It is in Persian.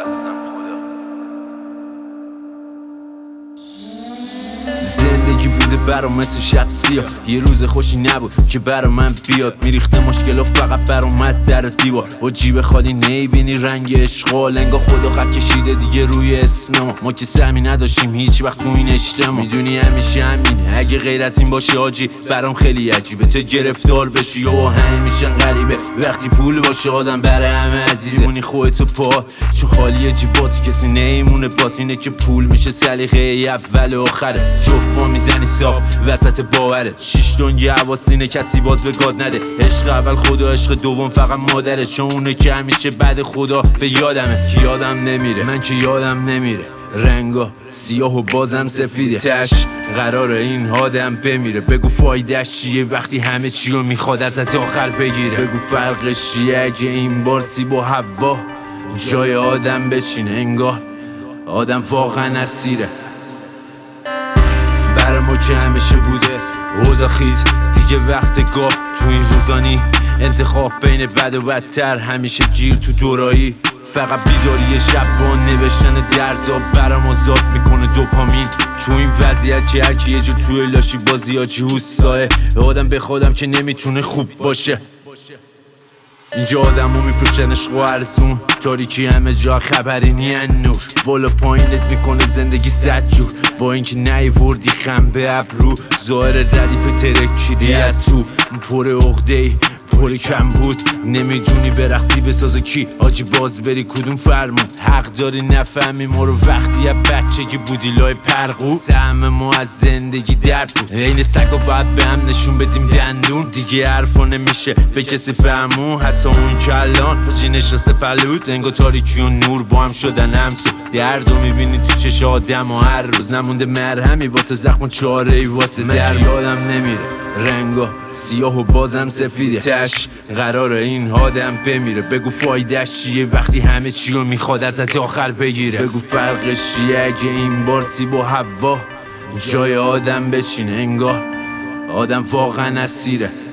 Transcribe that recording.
زندگی بوده برام مثل شب سیاه، یه روز خوشی نبود که برا من بیاد. میریخته مشکل و فقط بر اومد در دیوار. و جیب خالی نیبینی رنگ اشغال، انگار خدا خط کشیده دیگه روی اسم ما که سهمی نداشتیم هیچ وقت تو این اجتماع. میدونی همیشه همینه، اگه غیر از این باشه آجی برام خیلی عجیبه. تو گرفتار بشی و همه میشن غریبه. وقتی پول باشه آدم برای همه عزیزه. مونی خودتو پا چون خالی جیبات کسی نیمونه بات. اینه که پول میشه سلیقه اول و آخره. جفا میزنی صاف وسط باوره. 6 دنگی حواسینه کسی باز به گاد نده. عشق اول خدا، عشق دوم فقط مادره. چون اونه که همیشه بعد خدا به یادمه. که یادم نمیره، من که یادم نمیره. رنگا سیاه و بازم سفیده. تش قراره این آدم بمیره. بگو فایدهش چیه وقتی همه چیو میخواد ازت آخر بگیره. بگو فرقش چیه اگه این بار سیب و هوا جای آدم بچینه. انگار آدم واقعا اسیره. برای ما که همیشه بوده اوضاع خیز دیگه وقت گاف. تو این روزانی انتخاب بین بد و بدتر، همیشه گیر تو دورایی. فقط بیداری شب با نوشتن درزا برام آزاد میکنه دوپامین. تو این وضعیت که هرکی یه جو توی لاشی بازی ها جوستاه. آدم به خودم که نمیتونه خوب باشه. اینجا آدم رو میفروشن عشق و ارزون. تاریکی همه جا خبری نیان نور. بالا پایینت میکنه زندگی 100 جور. با اینکه نیوردی خم به ابرو. ظاهر ردیف ترکیدی از تو. پر عقده‌ای پر کم بود. نمیدونی برقصی بسازه کی آجی باز بری کدوم فرمون. حق داری نفهمی ما رو وقتی از بچگی بودی لای پرقو. سهم ما از زندگی درد بود. این سگا باید به هم نشون بدیم دندون. دیگه حرفا نمیشه به کسی فهمون. حتی اون که الان باجی نشسته پلوت. انگار تاریکی و نور با هم شدن همسو. دردو میبینی تو چش آدم و هر روز نمونده مرهمی واسه زخم و چاره‌ای واسه درد. یادم نمیره رنگا سیاه و بازم سفیده. تش قراره این آدم بمیره. بگو فایدهش چیه وقتی همه چیو میخواد ازت آخر بگیره. بگو فرقش چیه اگه این بار سیب و هوا جای آدم بچینه. انگار آدم واقعا اسیره.